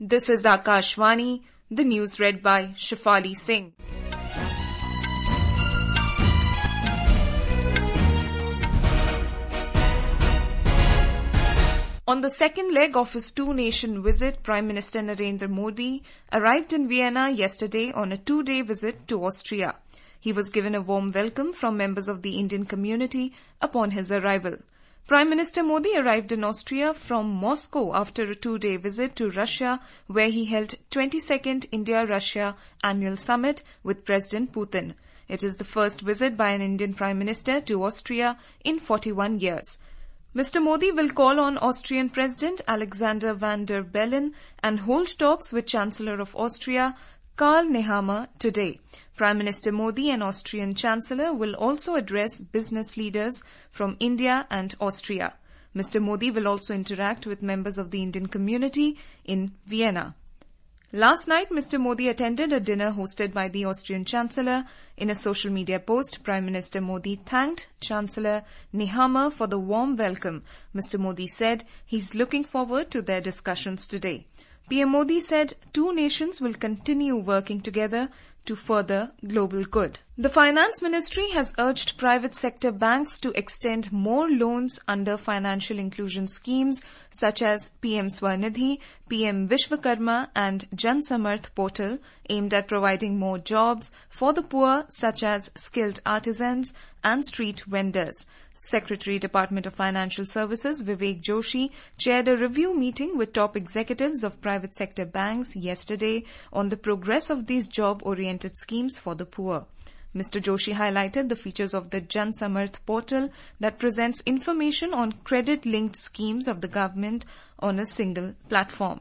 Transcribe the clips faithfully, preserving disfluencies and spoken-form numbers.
This is Akashvani, the news read by Shafali Singh. On the second leg of his two-nation visit, Prime Minister Narendra Modi arrived in Vienna yesterday on a two-day visit to Austria. He was given a warm welcome from members of the Indian community upon his arrival. Prime Minister Modi arrived in Austria from Moscow after a two-day visit to Russia, where he held twenty-second India-Russia Annual Summit with President Putin. It is the first visit by an Indian Prime Minister to Austria in forty-one years. Mister Modi will call on Austrian President Alexander Van der Bellen and hold talks with Chancellor of Austria, Karl Nehammer, today. Prime Minister Modi and Austrian Chancellor will also address business leaders from India and Austria. Mister Modi will also interact with members of the Indian community in Vienna. Last night, Mister Modi attended a dinner hosted by the Austrian Chancellor. In a social media post, Prime Minister Modi thanked Chancellor Nehammer for the warm welcome. Mister Modi said he's looking forward to their discussions today. P M Modi said two nations will continue working together to further global good. The Finance Ministry has urged private sector banks to extend more loans under financial inclusion schemes such as P M Swarnidhi, P M Vishwakarma and Jan Samarth portal aimed at providing more jobs for the poor such as skilled artisans and street vendors. Secretary, Department of Financial Services Vivek Joshi chaired a review meeting with top executives of private sector banks yesterday on the progress of these job-oriented schemes for the poor. Mister Joshi highlighted the features of the Jan Samarth portal that presents information on credit-linked schemes of the government on a single platform.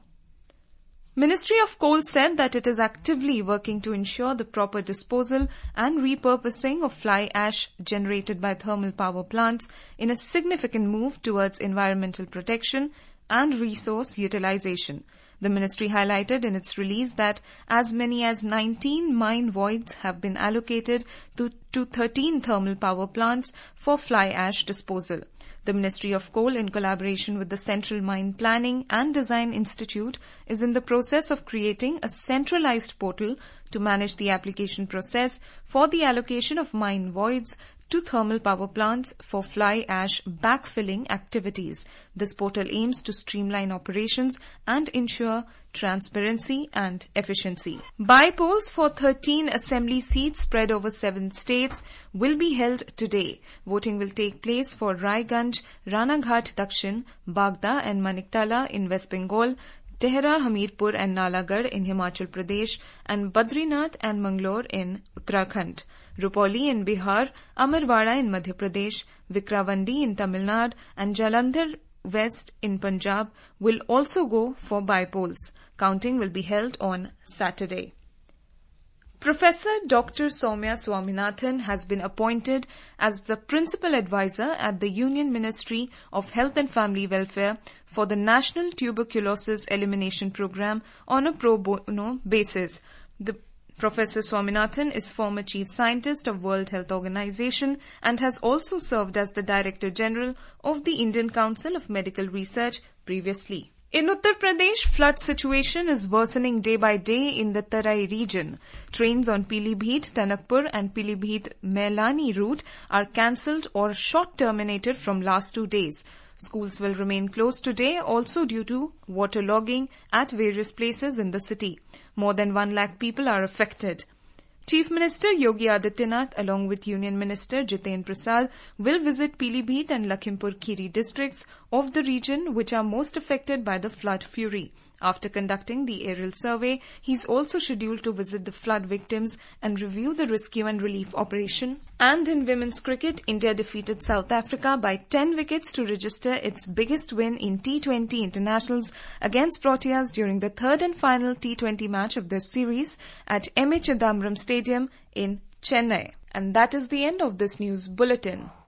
Ministry of Coal said that it is actively working to ensure the proper disposal and repurposing of fly ash generated by thermal power plants in a significant move towards environmental protection and resource utilization. The ministry highlighted in its release that as many as nineteen mine voids have been allocated to, to thirteen thermal power plants for fly ash disposal. The Ministry of Coal, in collaboration with the Central Mine Planning and Design Institute, is in the process of creating a centralized portal to manage the application process for the allocation of mine voids to thermal power plants for fly ash backfilling activities. This portal aims to streamline operations and ensure transparency and efficiency. By-polls for thirteen assembly seats spread over seven states will be held today. Voting will take place for Raiganj, Ranaghat Dakshin, Bagda and Maniktala in West Bengal, Tehra, Hamirpur and Nalagarh in Himachal Pradesh, and Badrinath and Mangalore in Uttarakhand. Rupoli in Bihar, Amarwada in Madhya Pradesh, Vikravandi in Tamil Nadu and Jalandhar West in Punjab will also go for by-polls. Counting will be held on Saturday. Professor Doctor Soumya Swaminathan has been appointed as the Principal Advisor at the Union Ministry of Health and Family Welfare for the National Tuberculosis Elimination Program on a pro bono basis. The Professor Swaminathan is former Chief Scientist of World Health Organization and has also served as the Director General of the Indian Council of Medical Research previously. In Uttar Pradesh, flood situation is worsening day by day in the Tarai region. Trains on Pilibhit, Tanakpur and Pilibhit-Mailani route are cancelled or short terminated from last two days. Schools will remain closed today also due to waterlogging at various places in the city. More than one lakh people are affected. Chief Minister Yogi Adityanath along with Union Minister Jiten Prasad will visit Pilibhit and Lakhimpur Kheri districts of the region which are most affected by the flood fury. After conducting the aerial survey, he is also scheduled to visit the flood victims and review the rescue and relief operation. And in women's cricket, India defeated South Africa by ten wickets to register its biggest win in T twenty internationals against Proteas during the third and final T twenty match of their series at M A Chidambaram Stadium in Chennai. And that is the end of this news bulletin.